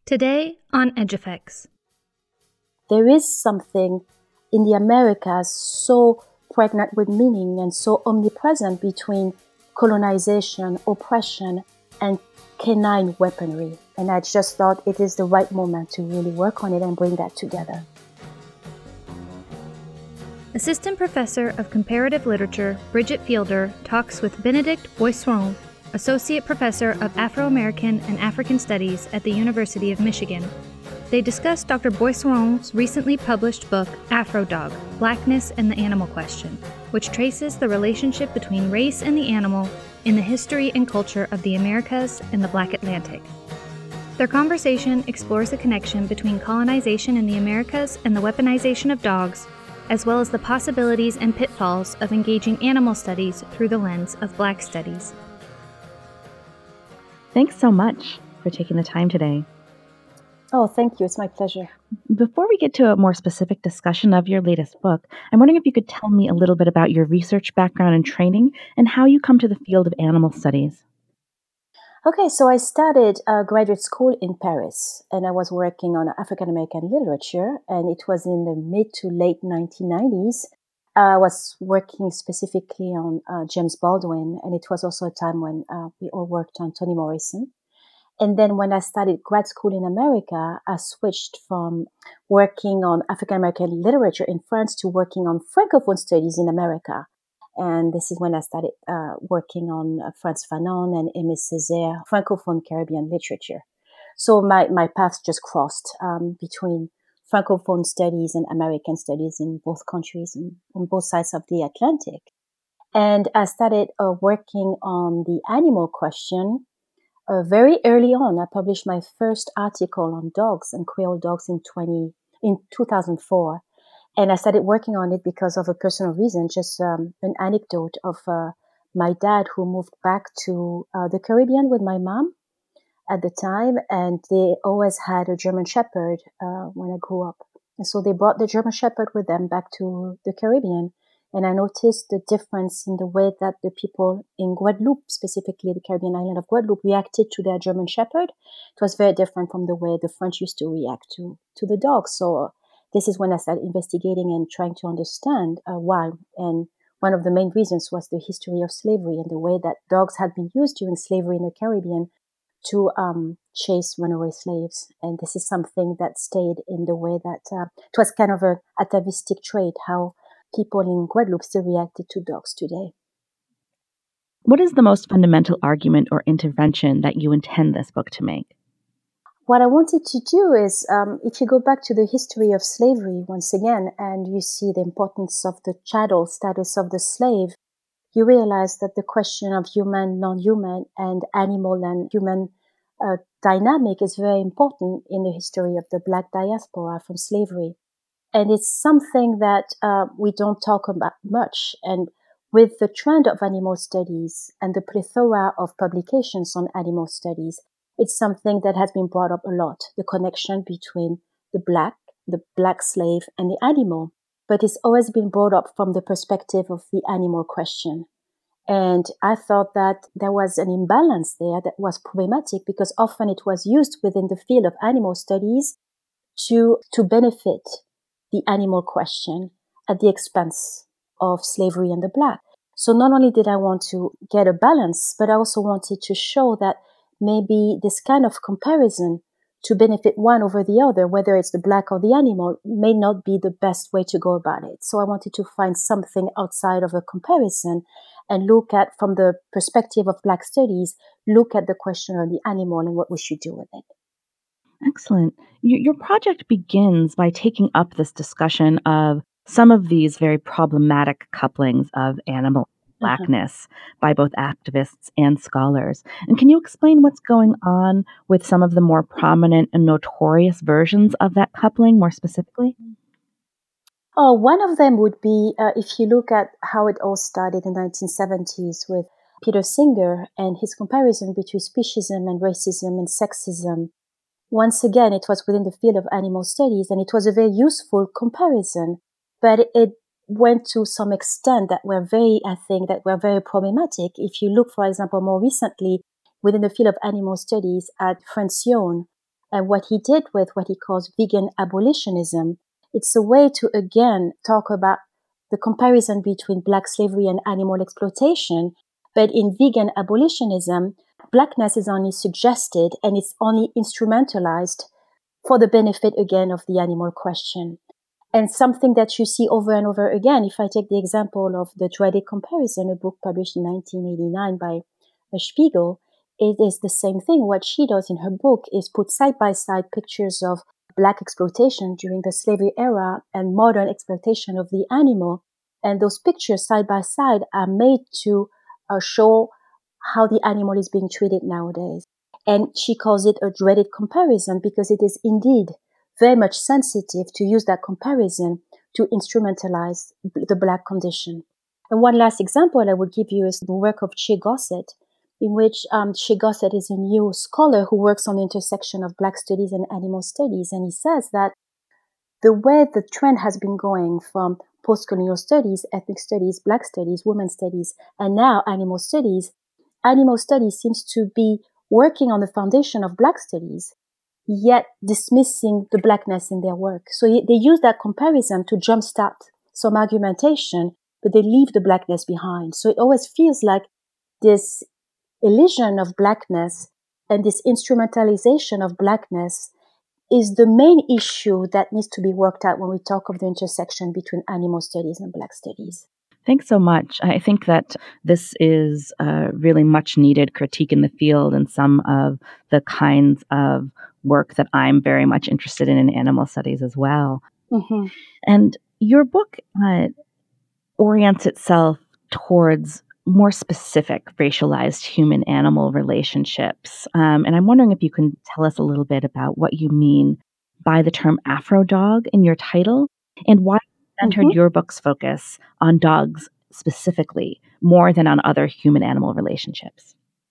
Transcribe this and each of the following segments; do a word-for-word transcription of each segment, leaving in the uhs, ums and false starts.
Today on EdgeEffects. There is something in the Americas so pregnant with meaning and so omnipresent between colonization, oppression, and canine weaponry. And I just thought it is the right moment to really work on it and bring that together. Assistant Professor of Comparative Literature Bridget Fielder talks with Bénédicte Boisseron, Associate Professor of Afro-American and African Studies at the University of Michigan. They discuss Doctor Boisseron's recently published book, Afro-Dog: Blackness and the Animal Question, which traces the relationship between race and the animal in the history and culture of the Americas and the Black Atlantic. Their conversation explores the connection between colonization in the Americas and the weaponization of dogs, as well as the possibilities and pitfalls of engaging animal studies through the lens of Black studies. Thanks so much for taking the time today. Oh, thank you. It's my pleasure. Before we get to a more specific discussion of your latest book, I'm wondering if you could tell me a little bit about your research background and training and how you come to the field of animal studies. Okay, so I started uh, graduate school in Paris, and I was working on African American literature, and it was in the mid to late nineteen nineties. I was working specifically on uh, James Baldwin, and it was also a time when uh, we all worked on Toni Morrison. And then when I started grad school in America, I switched from working on African American literature in France to working on Francophone studies in America. And this is when I started uh, working on uh, Frantz Fanon and Aimé Césaire, Francophone Caribbean literature. So my, my paths just crossed um, between Francophone studies and American studies in both countries and on both sides of the Atlantic. And I started uh, working on the animal question uh, very early on. I published my first article on dogs and Creole dogs in twenty in two thousand four. And I started working on it because of a personal reason, just um, an anecdote of uh, my dad who moved back to uh, the Caribbean with my mom at the time, and they always had a German Shepherd uh, when I grew up. And so they brought the German Shepherd with them back to the Caribbean. And I noticed the difference in the way that the people in Guadeloupe, specifically the Caribbean island of Guadeloupe, reacted to their German Shepherd. It was very different from the way the French used to react to, to the dog. So this is when I started investigating and trying to understand uh, why. And one of the main reasons was the history of slavery and the way that dogs had been used during slavery in the Caribbean to um, chase runaway slaves. And this is something that stayed in the way that uh, it was kind of an atavistic trait, how people in Guadeloupe still reacted to dogs today. What is the most fundamental argument or intervention that you intend this book to make? What I wanted to do is, um, if you go back to the history of slavery once again, and you see the importance of the chattel status of the slave, you realize that the question of human, non-human, and animal and human uh, dynamic is very important in the history of the Black diaspora from slavery. And it's something that uh, we don't talk about much. And with the trend of animal studies and the plethora of publications on animal studies, it's something that has been brought up a lot, the connection between the Black, the Black slave, and the animal. But it's always been brought up from the perspective of the animal question. And I thought that there was an imbalance there that was problematic because often it was used within the field of animal studies to, to benefit the animal question at the expense of slavery and the Black. So not only did I want to get a balance, but I also wanted to show that maybe this kind of comparison to benefit one over the other, whether it's the Black or the animal, may not be the best way to go about it. So I wanted to find something outside of a comparison and look at, from the perspective of Black studies, look at the question of the animal and what we should do with it. Excellent. Your, your project begins by taking up this discussion of some of these very problematic couplings of animal Blackness uh-huh. by both activists and scholars. And can you explain what's going on with some of the more prominent and notorious versions of that coupling more specifically? Oh, one of them would be, uh, if you look at how it all started in the nineteen seventies with Peter Singer and his comparison between speciesism and racism and sexism. Once again, it was within the field of animal studies, and it was a very useful comparison, but it went to some extent that were very, I think, that were very problematic. If you look, for example, more recently within the field of animal studies at Francione, And what he did with what he calls vegan abolitionism, it's a way to, again, talk about the comparison between Black slavery and animal exploitation. But in vegan abolitionism, Blackness is only suggested and it's only instrumentalized for the benefit, again, of the animal question. And something that you see over and over again, if I take the example of The Dreaded Comparison, a book published in nineteen eighty-nine by Spiegel, it is the same thing. What she does in her book is put side by side pictures of Black exploitation during the slavery era and modern exploitation of the animal. And those pictures side by side are made to uh, show how the animal is being treated nowadays. And she calls it a dreaded comparison because it is indeed very much sensitive to use that comparison to instrumentalize the Black condition. And one last example I would give you is the work of Che Gossett, in which um, Che Gossett is a new scholar who works on the intersection of Black studies and animal studies. And he says that the way the trend has been going from post-colonial studies, ethnic studies, Black studies, women studies, and now animal studies, animal studies seems to be working on the foundation of Black studies, yet dismissing the Blackness in their work. So they use that comparison to jumpstart some argumentation, but they leave the Blackness behind. So it always feels like this illusion of Blackness and this instrumentalization of Blackness is the main issue that needs to be worked out when we talk of the intersection between animal studies and Black studies. Thanks so much. I think that this is a really much needed critique in the field and some of the kinds of work that I'm very much interested in in animal studies as well. Mm-hmm. And your book uh, orients itself towards more specific racialized human-animal relationships. Um, and I'm wondering if you can tell us a little bit about what you mean by the term Afro dog in your title and why you centered mm-hmm. your book's focus on dogs specifically more than on other human-animal relationships.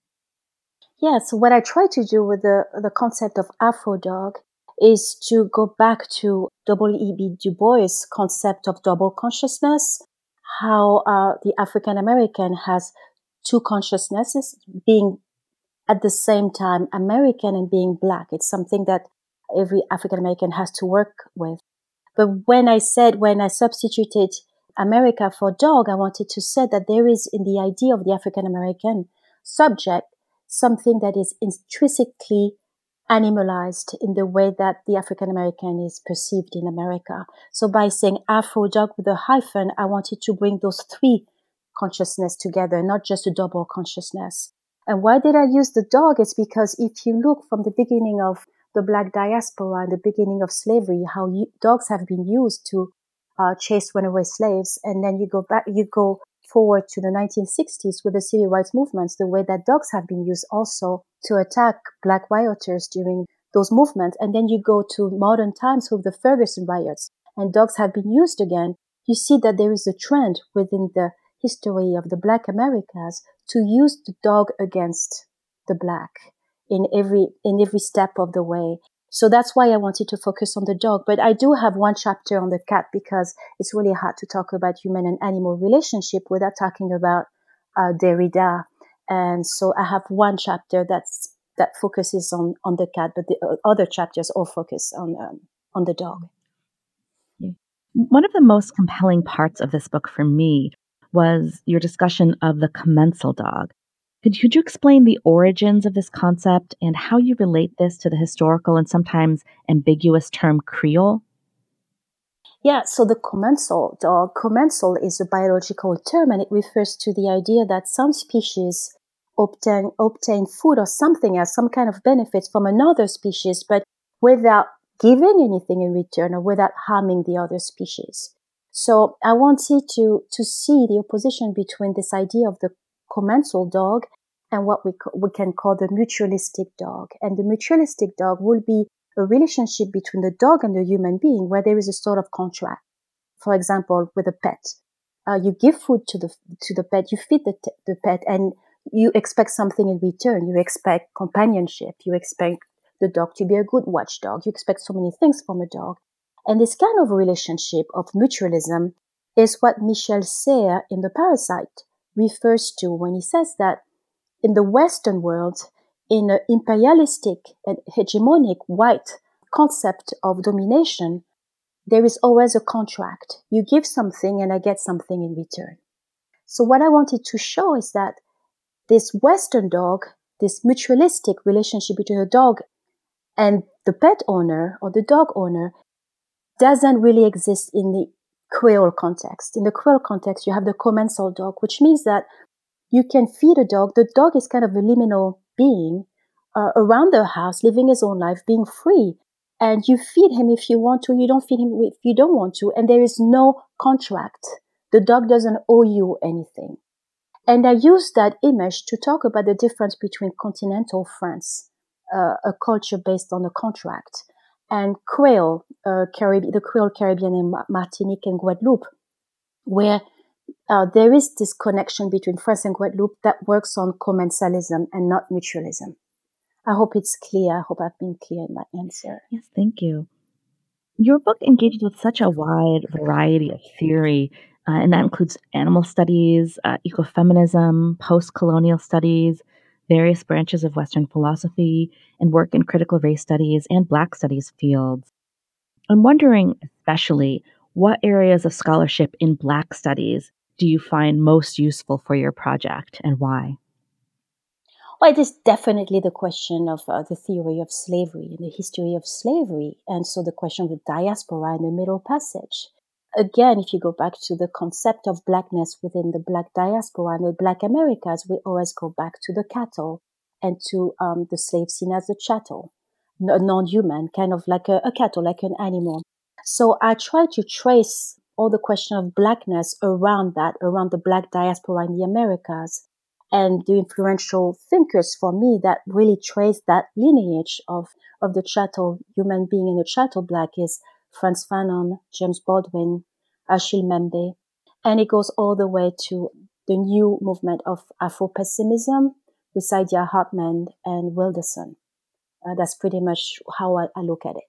Yeah, so what I try to do with the, the concept of Afro dog is to go back to W E B Du Bois' concept of double consciousness, how uh, the African American has two consciousnesses, being at the same time American and being Black. It's something that every African American has to work with. But when I said, when I substituted America for dog, I wanted to say that there is in the idea of the African American subject something that is intrinsically animalized in the way that the African American is perceived in America. So by saying Afro dog with a hyphen, I wanted to bring those three consciousness together, not just a double consciousness. And why did I use the dog? It's because if you look from the beginning of the Black diaspora and the beginning of slavery, how you, dogs have been used to uh, chase runaway slaves, and then you go back, you go forward to the nineteen sixties with the civil rights movements, the way that dogs have been used also to attack Black rioters during those movements. And then you go to modern times with the Ferguson riots, and dogs have been used again. You see that there is a trend within the history of the Black Americas to use the dog against the Black in every, in every step of the way. So that's why I wanted to focus on the dog. But I do have one chapter on the cat because it's really hard to talk about human and animal relationship without talking about uh, Derrida. And so I have one chapter that's, that focuses on, on the cat, but the other chapters all focus on, um, on the dog. One of the most compelling parts of this book for me was your discussion of the commensal dog. Could, could you explain the origins of this concept and how you relate this to the historical and sometimes ambiguous term Creole? Yeah, so the commensal dog, commensal is a biological term, and it refers to the idea that some species obtain, obtain food or something else, some kind of benefits from another species, but without giving anything in return or without harming the other species. So I wanted to, to see the opposition between this idea of the commensal dog and what we, we can call the mutualistic dog. And the mutualistic dog will be a relationship between the dog and the human being where there is a sort of contract. For example, with a pet, uh, you give food to the to the pet, you feed the, t- the pet, and you expect something in return. You expect companionship. You expect the dog to be a good watchdog. You expect so many things from a dog. And this kind of relationship of mutualism is what Michel Serres in The Parasite refers to when he says that in the Western world, in an imperialistic and hegemonic white concept of domination, there is always a contract. You give something and I get something in return. So what I wanted to show is that this Western dog, this mutualistic relationship between the dog and the pet owner or the dog owner doesn't really exist in the Creole context. In the Creole context, you have the commensal dog, which means that you can feed a dog. The dog is kind of a liminal being uh, around the house, living his own life, being free. And you feed him if you want to, you don't feed him if you don't want to, and there is no contract. The dog doesn't owe you anything. And I use that image to talk about the difference between continental France, uh, a culture based on a contract, and Creole, uh, Carib- the Creole Caribbean and Martinique and Guadeloupe, where uh, there is this connection between France and Guadeloupe that works on commensalism and not mutualism. I hope it's clear. I hope I've been clear in my answer. Yes, thank you. Your book engages with such a wide variety of theory, uh, and that includes animal studies, uh, ecofeminism, post-colonial studies, various branches of Western philosophy, and work in critical race studies and Black studies fields. I'm wondering, especially, what areas of scholarship in Black studies do you find most useful for your project, and why? Well, it is definitely the question of uh, the theory of slavery and the history of slavery, and so the question of the diaspora and the Middle Passage. Again, if you go back to the concept of Blackness within the Black diaspora and the Black Americas, we always go back to the cattle and to um, the slave seen as a chattel, a non-human, kind of like a, a cattle, like an animal. So I try to trace all the question of Blackness around that, around the Black diaspora in the Americas. And the influential thinkers for me that really trace that lineage of, of the chattel human being and the chattel Black is Frantz Fanon, James Baldwin, Achille Mbembe. And it goes all the way to the new movement of Afro-pessimism with Saidiya Hartman and Wilderson. Uh, that's pretty much how I, I look at it.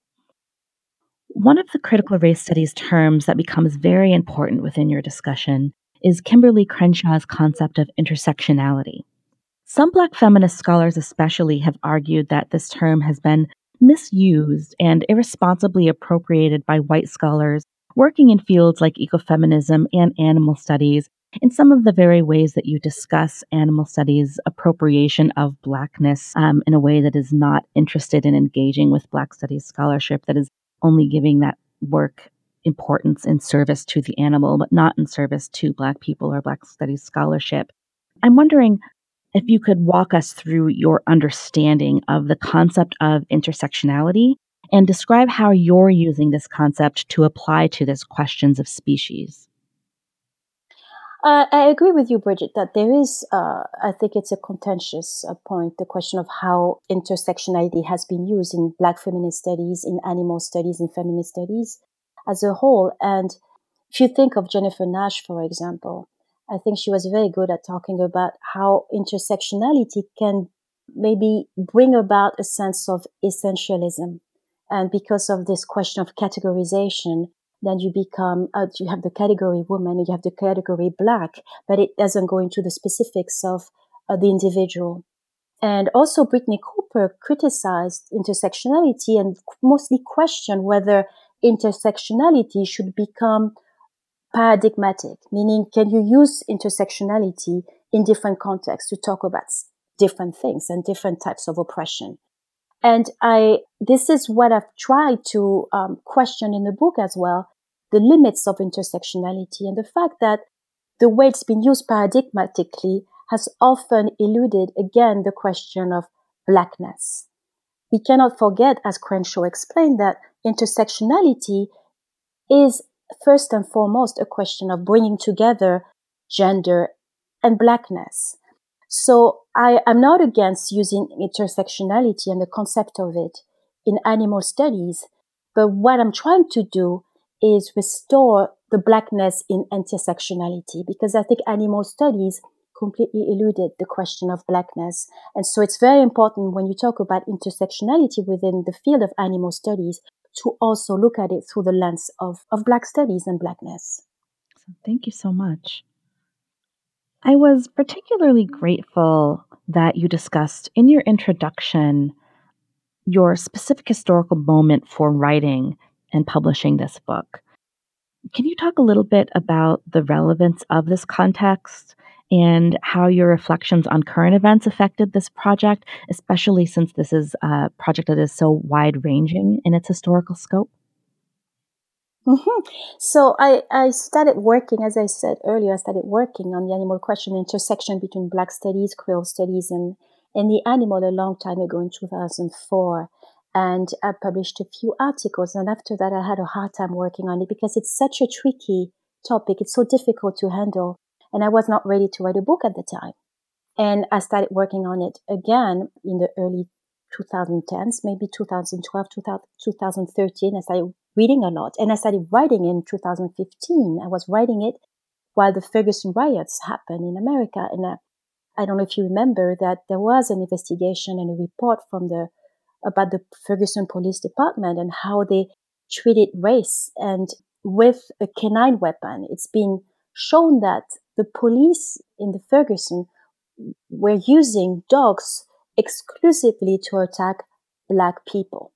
One of the critical race studies terms that becomes very important within your discussion is Kimberly Crenshaw's concept of intersectionality. Some Black feminist scholars especially have argued that this term has been misused and irresponsibly appropriated by white scholars working in fields like ecofeminism and animal studies in some of the very ways that you discuss animal studies appropriation of Blackness um, in a way that is not interested in engaging with Black studies scholarship, that is only giving that work importance in service to the animal, but not in service to Black people or Black studies scholarship. I'm wondering if you could walk us through your understanding of the concept of intersectionality and describe how you're using this concept to apply to these questions of species. Uh, I agree with you, Bridget, that there is, uh, I think it's a contentious uh, point, the question of how intersectionality has been used in Black feminist studies, in animal studies, in feminist studies as a whole. And if you think of Jennifer Nash, for example, I think she was very good at talking about how intersectionality can maybe bring about a sense of essentialism. And because of this question of categorization, then you become, uh, you have the category woman, you have the category Black, but it doesn't go into the specifics of uh, the individual. And also Brittney Cooper criticized intersectionality and mostly questioned whether intersectionality should become paradigmatic, meaning can you use intersectionality in different contexts to talk about different things and different types of oppression. And I, this is what I've tried to um, question in the book as well, the limits of intersectionality and the fact that the way it's been used paradigmatically has often eluded, again, the question of Blackness. We cannot forget, as Crenshaw explained, that intersectionality is first and foremost a question of bringing together gender and Blackness. So I am not against using intersectionality and the concept of it in animal studies, but what I'm trying to do is restore the Blackness in intersectionality, because I think animal studies completely eluded the question of Blackness. And so it's very important when you talk about intersectionality within the field of animal studies to also look at it through the lens of, of Black studies and Blackness. Thank you so much. I was particularly grateful that you discussed in your introduction your specific historical moment for writing and publishing this book. Can you talk a little bit about the relevance of this context and how your reflections on current events affected this project, especially since this is a project that is so wide-ranging in its historical scope? hmm So I, I started working, as I said earlier, I started working on the animal question, intersection between Black studies, Creole studies, and, and the animal a long time ago in two thousand four. And I published a few articles. And after that, I had a hard time working on it because it's such a tricky topic. It's so difficult to handle. And I was not ready to write a book at the time. And I started working on it again in the early twenty tens, maybe two thousand twelve, two thousand thirteen. I started reading a lot, and I started writing in two thousand fifteen. I was writing it while the Ferguson riots happened in America. And I, I don't know if you remember that there was an investigation and a report from the about the Ferguson Police Department and how they treated race. And with a canine weapon, it's been shown that the police in the Ferguson were using dogs exclusively to attack Black people.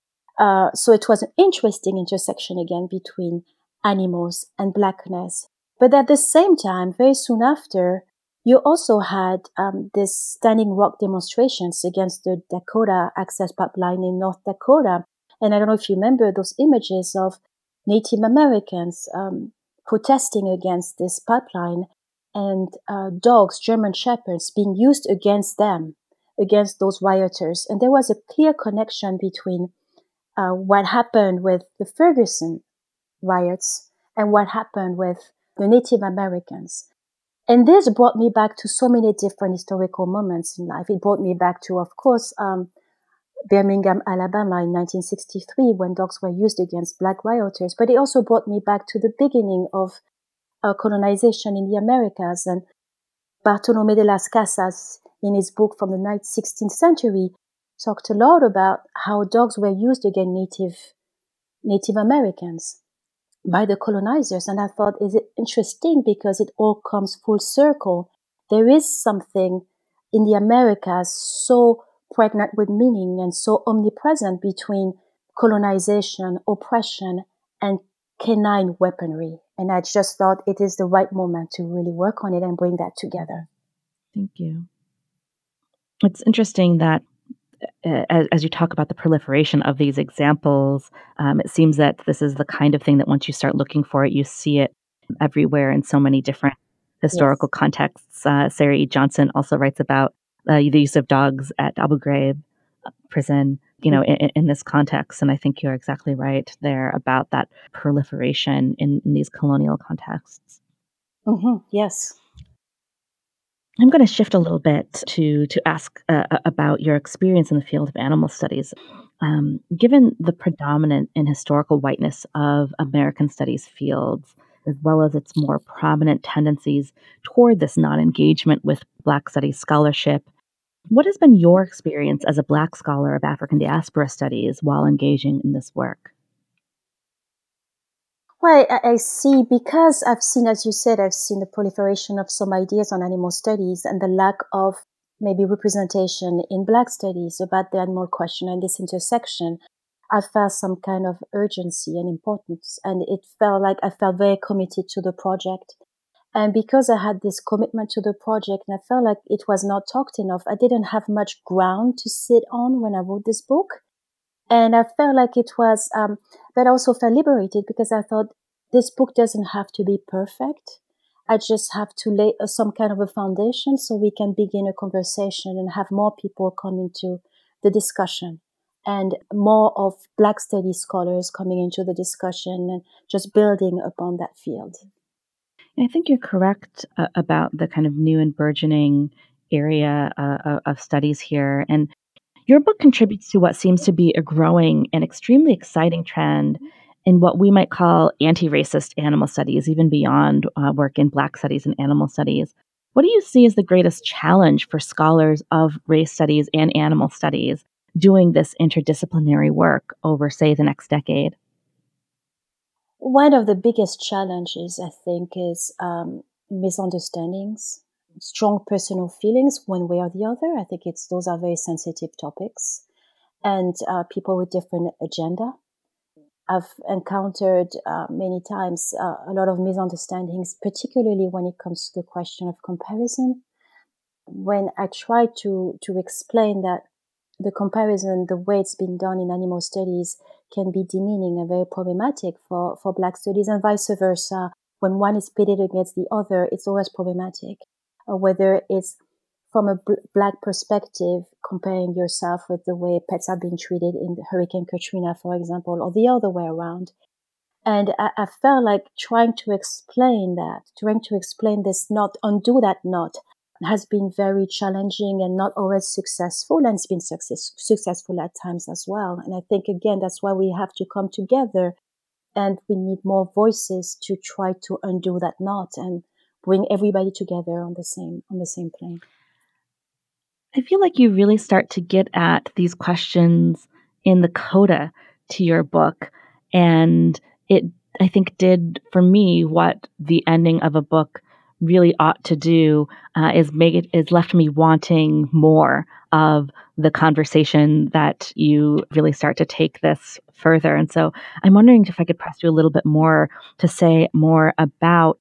Uh, so it was an interesting intersection again between animals and Blackness. But at the same time, very soon after, you also had um, this Standing Rock demonstrations against the Dakota Access Pipeline in North Dakota. And I don't know if you remember those images of Native Americans um, protesting against this pipeline and uh, dogs, German Shepherds, being used against them, against those rioters. And there was a clear connection between uh, what happened with the Ferguson riots and what happened with the Native Americans. And this brought me back to so many different historical moments in life. It brought me back to, of course, um, Birmingham, Alabama in nineteen sixty-three when dogs were used against Black rioters. But it also brought me back to the beginning of uh, colonization in the Americas. And Bartolomé de las Casas, in his book from the sixteenth century, talked a lot about how dogs were used against Native, Native Americans by the colonizers. And I thought, is it interesting because it all comes full circle. There is something in the Americas so pregnant with meaning and so omnipresent between colonization, oppression, and canine weaponry. And I just thought it is the right moment to really work on it and bring that together. Thank you. It's interesting that uh, as, as you talk about the proliferation of these examples, um, it seems that this is the kind of thing that once you start looking for it, you see it everywhere in so many different historical yes. contexts. Uh, Sarah E. Johnson also writes about uh, the use of dogs at Abu Ghraib prison, you know, mm-hmm. in, in this context. And I think you're exactly right there about that proliferation in, in these colonial contexts. Mm-hmm. Yes. I'm going to shift a little bit to to ask uh, about your experience in the field of animal studies. Um, given the predominant and historical whiteness of American studies fields, as well as its more prominent tendencies toward this non-engagement with Black studies scholarship, what has been your experience as a Black scholar of African diaspora studies while engaging in this work? Well, I, I see, because I've seen, as you said, I've seen the proliferation of some ideas on animal studies and the lack of maybe representation in Black studies about the animal question and this intersection. I felt some kind of urgency and importance, and it felt like I felt very committed to the project. And because I had this commitment to the project and I felt like it was not talked enough, I didn't have much ground to sit on when I wrote this book. And I felt like it was, um, but I also felt liberated because I thought this book doesn't have to be perfect. I just have to lay uh, some kind of a foundation so we can begin a conversation and have more people come into the discussion and more of Black studies scholars coming into the discussion and just building upon that field. I think you're correct uh, about the kind of new and burgeoning area uh, of studies here. And your book contributes to what seems to be a growing and extremely exciting trend in what we might call anti-racist animal studies, even beyond uh, work in Black studies and animal studies. What do you see as the greatest challenge for scholars of race studies and animal studies doing this interdisciplinary work over, say, the next decade? One of the biggest challenges, I think, is um, misunderstandings strong personal feelings one way or the other. I think it's those are very sensitive topics, and uh, people with different agenda. I've encountered uh, many times uh, a lot of misunderstandings, particularly when it comes to the question of comparison. When I try to to explain that the comparison, the way it's been done in animal studies, can be demeaning and very problematic for, for Black studies, and vice versa. When one is pitted against the other, it's always problematic. Uh, whether it's from a b- Black perspective, comparing yourself with the way pets are being treated in the Hurricane Katrina, for example, or the other way around. And I, I felt like trying to explain that, trying to explain this knot, undo that knot, has been very challenging and not always successful, and it's been success, successful at times as well. And I think, again, that's why we have to come together, and we need more voices to try to undo that knot and bring everybody together on the same on the same plane. I feel like you really start to get at these questions in the coda to your book. And it, I think, did for me what the ending of a book really ought to do, uh, is make it, is left me wanting more of the conversation that you really start to take this further. And so I'm wondering if I could press you a little bit more to say more about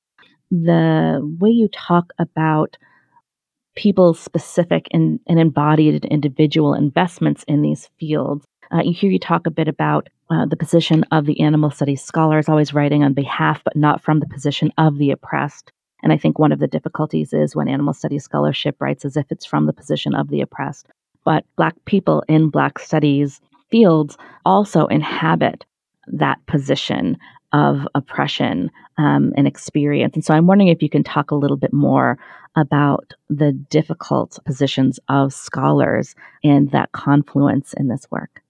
the way you talk about people's specific and, and embodied individual investments in these fields. Uh, you hear you talk a bit about uh, the position of the animal studies scholars, always writing on behalf, but not from the position of the oppressed. And I think one of the difficulties is when animal studies scholarship writes as if it's from the position of the oppressed. But Black people in Black studies fields also inhabit that position of oppression um, and experience. And so I'm wondering if you can talk a little bit more about the difficult positions of scholars and that confluence in this work.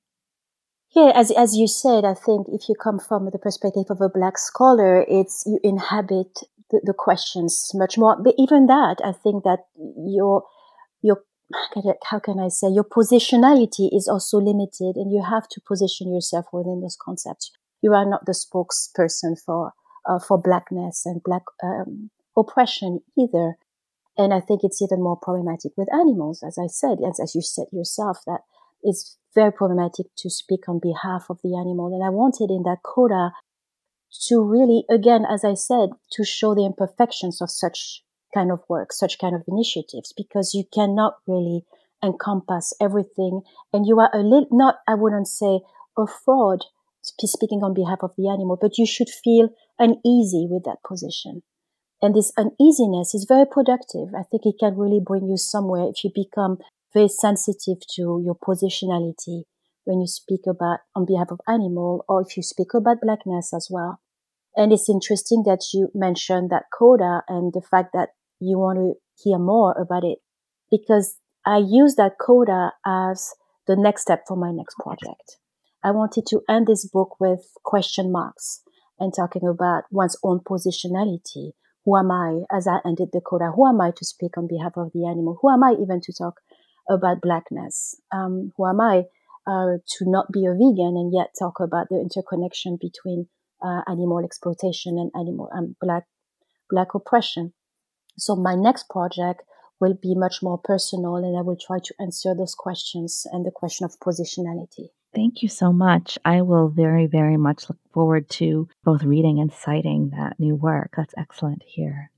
Yeah, as as you said, I think if you come from the perspective of a Black scholar, it's you inhabit the, the questions much more. But even that, I think that your your how can I say your positionality is also limited, and you have to position yourself within those concepts. You are not the spokesperson for uh, for Blackness and Black um, oppression either. And I think it's even more problematic with animals, as I said, as, as you said yourself, that it's very problematic to speak on behalf of the animal. And I wanted in that coda to really, again, as I said, to show the imperfections of such kind of work, such kind of initiatives, because you cannot really encompass everything. And you are a little, not, I wouldn't say a fraud speaking on behalf of the animal, but you should feel uneasy with that position. And this uneasiness is very productive. I think it can really bring you somewhere if you become very sensitive to your positionality when you speak about on behalf of animal, or if you speak about Blackness as well. And it's interesting that you mentioned that coda and the fact that you want to hear more about it, because I use that coda as the next step for my next project. I wanted to end this book with question marks and talking about one's own positionality. Who am I, as I ended the coda? Who am I to speak on behalf of the animal? Who am I even to talk about Blackness? Um, who am I uh, to not be a vegan and yet talk about the interconnection between uh, animal exploitation and animal um, black black oppression? So my next project will be much more personal, and I will try to answer those questions and the question of positionality. Thank you so much. I will very, very much look forward to both reading and citing that new work. That's excellent to hear.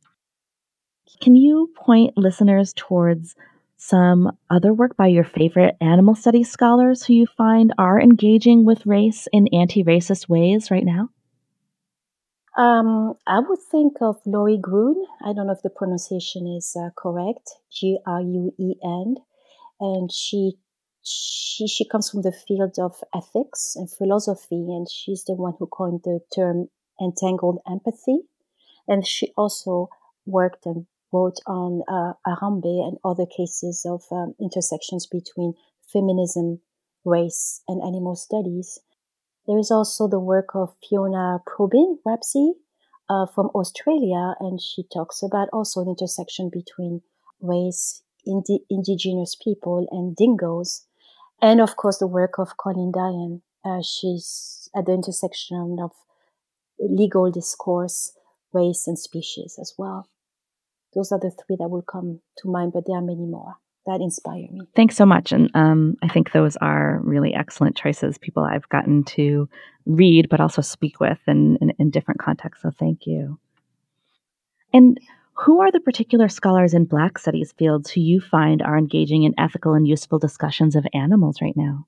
Can you point listeners towards some other work by your favorite animal studies scholars who you find are engaging with race in anti-racist ways right now? Um, I would think of Laurie Gruen. I don't know if the pronunciation is uh, correct. G R U E N. And she she she comes from the field of ethics and philosophy, and she's the one who coined the term entangled empathy. And she also worked and wrote on uh, Harambe and other cases of um, intersections between feminism, race, and animal studies. There is also the work of Fiona Probyn-Rapsy uh, from Australia, and she talks about also an intersection between race, indi- indigenous people, and dingoes. And of course, the work of Colleen Diane. Uh, she's at the intersection of legal discourse, race, and species as well. those are the three that will come to mind, but there are many more that inspire me. Thanks so much. And um, I think those are really excellent choices, people I've gotten to read, but also speak with in, in, in different contexts. So thank you. And who are the particular scholars in Black studies fields who you find are engaging in ethical and useful discussions of animals right now?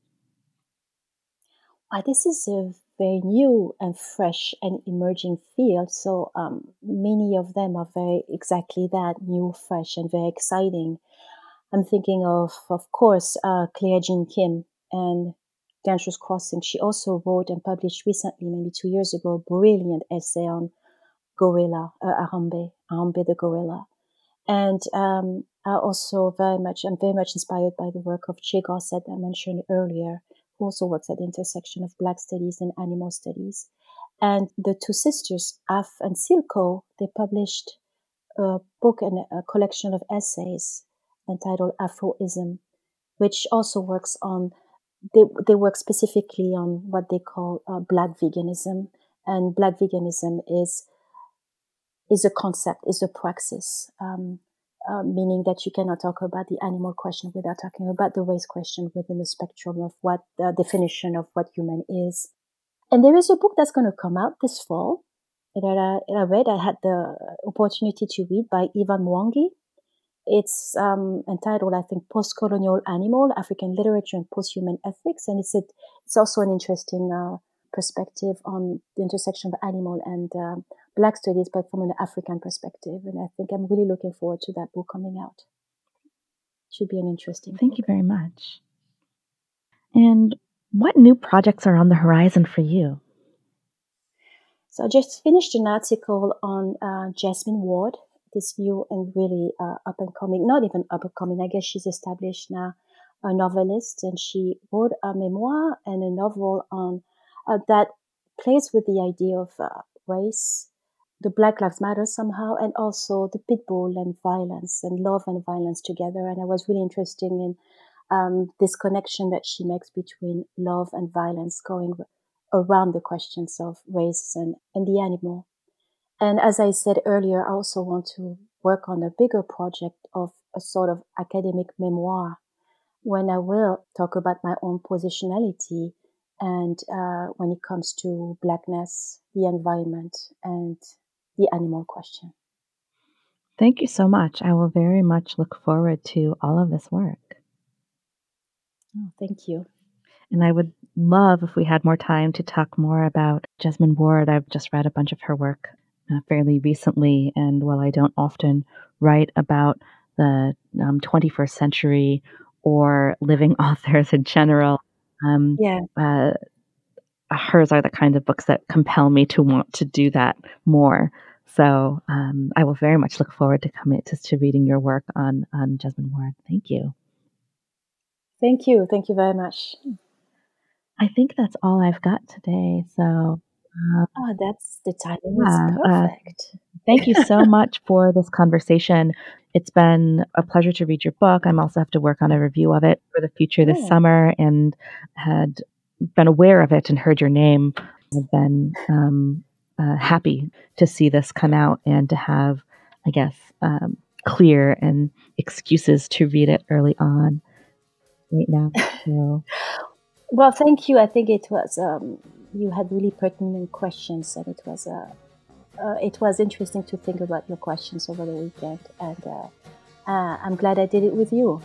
Uh, this is a very new and fresh and emerging field. So um, many of them are very exactly that, new, fresh, and very exciting. I'm thinking of, of course, uh, Claire Jean Kim and Dangerous Crossing. She also wrote and published recently, maybe two years ago, a brilliant essay on gorilla, uh, Arambe, Arambe the gorilla. And um, I also very much, I'm very much inspired by the work of Che Garcet I mentioned earlier, who also works at the intersection of Black studies and animal studies. And the two sisters, Af and Silko, they published a book and a collection of essays entitled Afroism, which also works on, they, they work specifically on what they call uh, Black veganism. And Black veganism is is a concept, is a praxis, um, uh, meaning that you cannot talk about the animal question without talking about the race question within the spectrum of what the definition of what human is. And there is a book that's going to come out this fall that I, that I read. I had the opportunity to read by Ivan Mwangi. It's um, entitled, I think, Post-Colonial Animal, African Literature and Post-Human Ethics. And it's, a, it's also an interesting uh, perspective on the intersection of animal and uh, Black studies, but from an African perspective. And I think I'm really looking forward to that book coming out. Should be an interesting Thank book. you very much. And what new projects are on the horizon for you? So I just finished an article on uh, Jasmine Ward, this new and really uh, up and coming, not even up and coming, I guess she's established now, a novelist, and she wrote a memoir and a novel on uh, that plays with the idea of uh, race, the Black Lives Matter somehow, and also the pit bull and violence and love and violence together. And I was really interested in um, this connection that she makes between love and violence going around the questions of race and, and the animal. And as I said earlier, I also want to work on a bigger project of a sort of academic memoir when I will talk about my own positionality and uh, when it comes to Blackness, the environment, and the animal question. Thank you so much. I will very much look forward to all of this work. Oh, thank you. And I would love if we had more time to talk more about Jasmine Ward. I've just read a bunch of her work uh, fairly recently, and while I don't often write about the um, twenty-first century or living authors in general, um, yeah. uh, hers are the kind of books that compel me to want to do that more. So um, I will very much look forward to coming to, to reading your work on, on Jasmine Ward. Thank you. Thank you. Thank you very much. I think that's all I've got today. So uh, oh, that's the timing yeah, is perfect. Uh, thank you so much for this conversation. It's been a pleasure to read your book. I'm also have to work on a review of it for the future this yeah. summer, and had been aware of it and heard your name. I've been um, uh, happy to see this come out and to have, I guess, um, clear and excuses to read it early on right now. So. Well, thank you. I think it was, um, you had really pertinent questions, and it was, uh, uh, it was interesting to think about your questions over the weekend. And uh, uh, I'm glad I did it with you.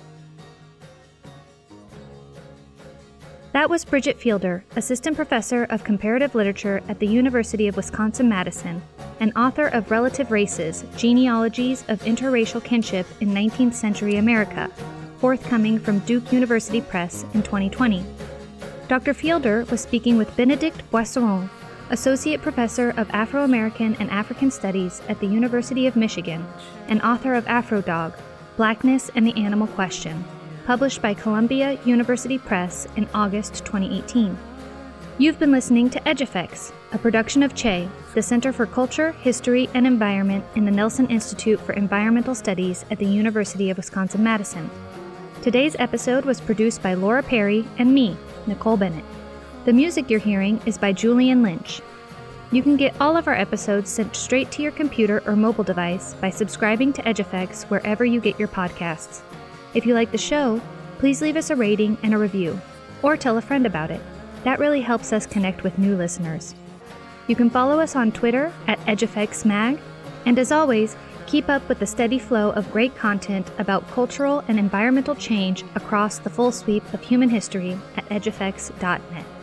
That was Bridget Fielder, Assistant Professor of Comparative Literature at the University of Wisconsin-Madison, and author of Relative Races, Genealogies of Interracial Kinship in nineteenth Century America, forthcoming from Duke University Press in twenty twenty. Doctor Fielder was speaking with Bénédicte Boisseron, Associate Professor of Afro-American and African Studies at the University of Michigan, and author of Afrodog, Blackness and the Animal Question, published by Columbia University Press in August twenty eighteen. You've been listening to Edge Effects, a production of CHE, the Center for Culture, History, and Environment in the Nelson Institute for Environmental Studies at the University of Wisconsin-Madison. Today's episode was produced by Laura Perry and me, Nicole Bennett. The music you're hearing is by Julian Lynch. You can get all of our episodes sent straight to your computer or mobile device by subscribing to EdgeFX wherever you get your podcasts. If you like the show, please leave us a rating and a review, or tell a friend about it. That really helps us connect with new listeners. You can follow us on Twitter at EdgeFXMag, and as always, keep up with the steady flow of great content about cultural and environmental change across the full sweep of human history at edge f x dot net.